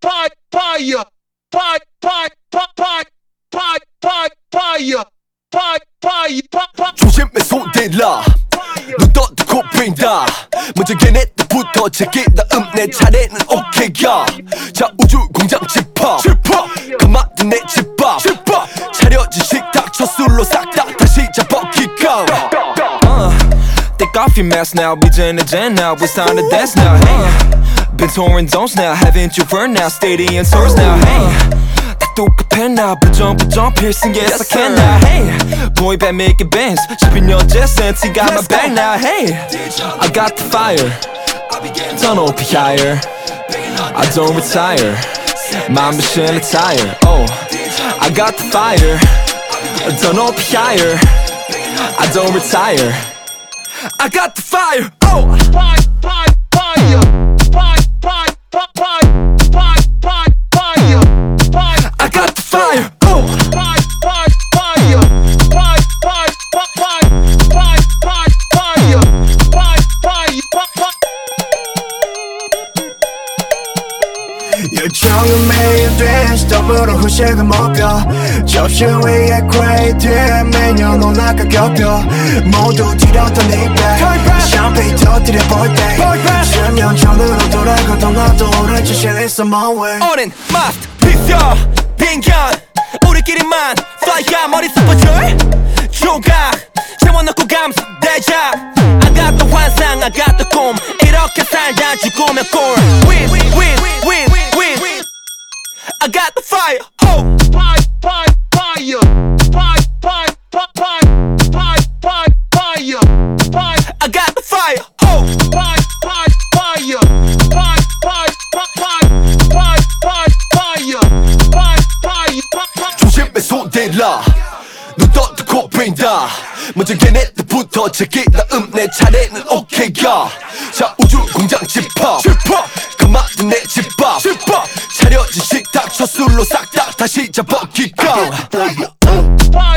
조심해 손대라 눈 떠두고 보인다 먼저 걔네들부터 제게 다음 내 차례는 오케이야 자 우주 공장 집합 그만둔 내 집밥 차려진 식탁 첫술로 싹 다 다시 잡아기가 Take off your mask now, we in the jam now, it's time to dance now, hey. Been touring zones now, haven't you heard now, stadium tours now, hey. 다 똑같아 now, but jump, piercing, yes I can now, hey. Boy band making bands, shipping your jet sense, he got my back now, hey. I got the fire, turn up higher, I don't retire, my mission attire, oh. I got the fire, turn up higher, I don't retire, I got the fire, oh. I got the fire, oh. 요청은 매일 돼 스톱으로 후식을 먹여 접시 위에 크레이트 매년 올라가 겹여 모두 지렸던 입에 샴페인 터뜨려 볼때 10년 전으로 돌아가던 나도 오래 지실 있어 my way 오랜 마스트 비벼 빈견 우리끼리만 fly 머리 스포줄 조각 채워넣고 감싸대자 I got the 환상 I got the 꿈 이렇게 살다 죽으면 꼴 Win win win win I got the fire oh I got the fire oh 조심해 손대라 눈 떠두고 보인다 먼저 걔네들부터 제게 다음 내 차례는 오케이야 자 우주 공장 집합 그만둔 내 집밥 차려진 식탁 첫술로 싹 다 다시 잡아기가